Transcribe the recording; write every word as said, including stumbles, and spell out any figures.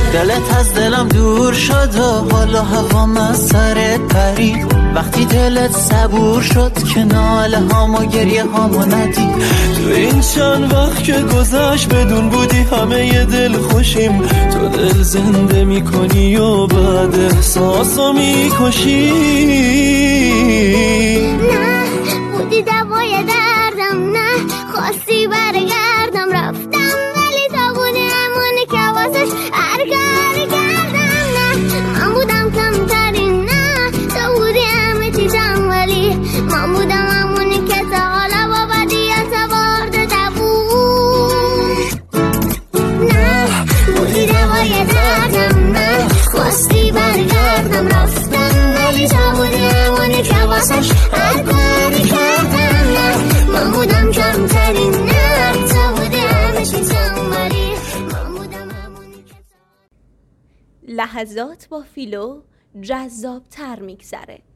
دلت از دلم دور شد و حالا هوام از سرت پرید. وقتی دلت صبور شد که ناله هام و گریه هامو ندید. تو این چند وقت که گذشت بدون بودی همه ی دل خوشیم. تو دل زنده میکنی و بعد احساسو میکشی. نه بودی دوای دردم، نه خواستی برگردم. رفتم ولی تا بودی همونی که واسش هر کاری کردم. نه من بودم کمترین، نه تو بودی همه چیزم، ولی من بودم همونی که تا حالا با بدیت برده بود. نه بودی دوای دردم، نه خواستی برگردم. رفتم ولی تا بودی همونی که واسش هر کاری کردم. نه من بودم کمترین، نه تو بودی همه چیزم، ولی من بودم همونی که. لحظات با فیلو جذاب تر میگذره.